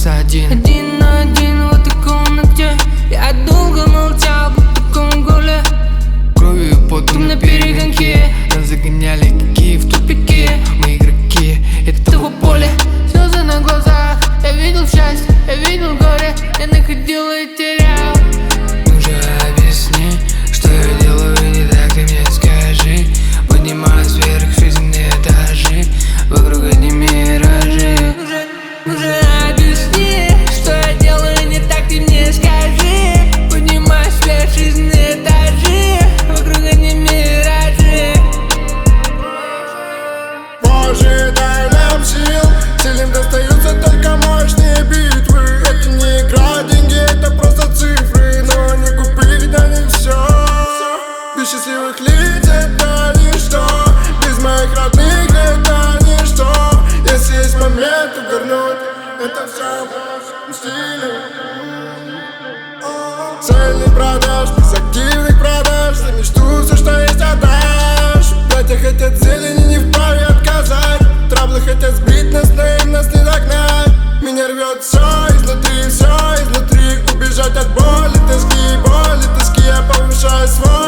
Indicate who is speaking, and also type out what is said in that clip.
Speaker 1: один.
Speaker 2: Один на один в этой комнате. Я долго молчал, будто конгуле.
Speaker 1: Кровью и потом на перегонке. Нас загоняли какие в тупике. Мы игроки этого поля.
Speaker 2: Слезы на глазах, я видел счастье, я видел горе. Я находил и терял.
Speaker 1: Ну же объясни, что я делаю не так, ты мне скажи. Поднимаюсь вверх, жизненные этажи. Вокруг одни миражи.
Speaker 2: Ну же объясни, что я делаю не так, ты мне скажи. Поднимаюсь вверх, жизненные этажи. Вокруг одни миражи.
Speaker 3: Боже, дай нам сил. Сильным достаются только мощные битвы. Это не игра, деньги, это просто цифры. Но они купили для них все. Без счастливых лиц это ничто. Без моих родных это ничто. Если есть момент угорнуть, это все в вашем стиле. Цельный продаж, без активных продаж. За мечту все, что есть, отдашь. Братья хотят зелени, не вправе отказать. Траблы хотят сбить нас, но им нас не догнать. Меня рвет все изнутри. Убежать от боли, тоски, я повышаю свой